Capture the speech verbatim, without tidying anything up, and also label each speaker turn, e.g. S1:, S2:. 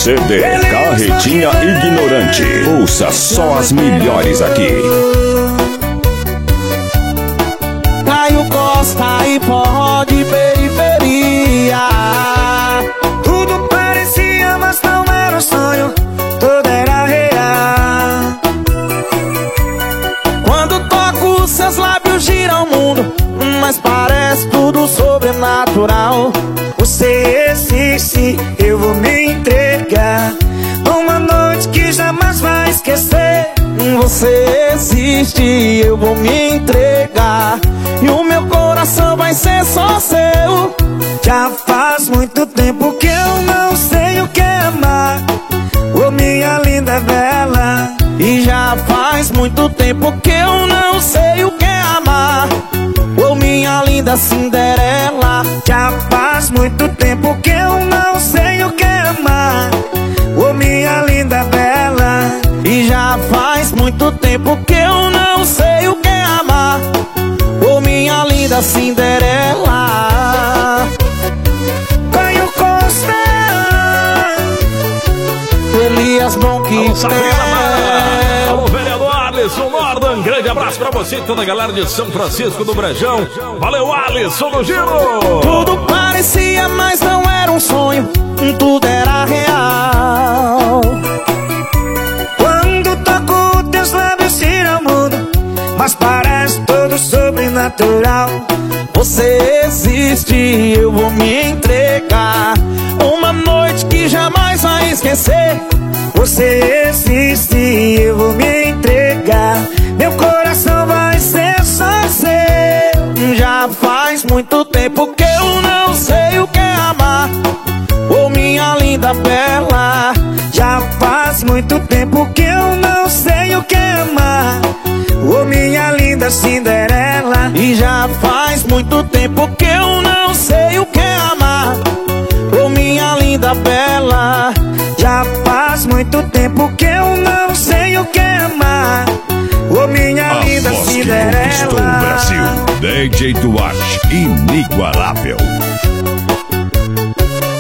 S1: C D Carretinha Ignorante. Ouça só as melhores aqui.
S2: Caio Costa e forró de periferia.
S3: Tudo parecia, mas não era um sonho, tudo era real.
S2: Quando toco, seus lábios giram o mundo, mas parece tudo sobrenatural.
S3: Você existe, eu vou me entregar numa noite que jamais vai esquecer.
S2: Você existe, eu vou me entregar, e o meu coração vai ser só seu.
S3: Já faz muito tempo que eu não sei o que é amar, ô minha linda bela.
S2: E já faz muito tempo que eu não sei o que é amar, ô minha linda Cinderela.
S3: Já faz muito tempo que eu não sei o que é amar, ô minha linda bela.
S2: E já faz muito tempo que eu não sei o que é amar, ô minha linda Cinderela.
S3: Caio Costa,
S2: Elias Bonquista.
S4: Alô, vereador Alisson Nordan, grande abraço pra você e toda a galera de São Francisco do Brejão. Valeu, Alisson do Giro.
S2: Tudo parecia, mas não era um sonho, tudo era real.
S3: Quando toco teus lábios giram o mundo, mas parece todo sobrenatural.
S2: Você existe, eu vou me entregar, uma noite que jamais vai esquecer.
S3: Você existe, eu vou me entregar, meu coração vai ser só seu.
S2: Já faz muito tempo que eu não sei o que é amar, ô minha linda bela.
S3: Já faz muito tempo que eu não sei o que é amar, ô minha linda Cinderela.
S2: E já faz muito tempo que eu não sei o que é amar, ô minha linda bela.
S3: Já faz muito tempo que eu não sei o que é amar, ô minha
S1: A
S3: linda
S1: voz que
S3: Cinderela.
S1: conquistou o Brasil, D J Duarte, inigualável.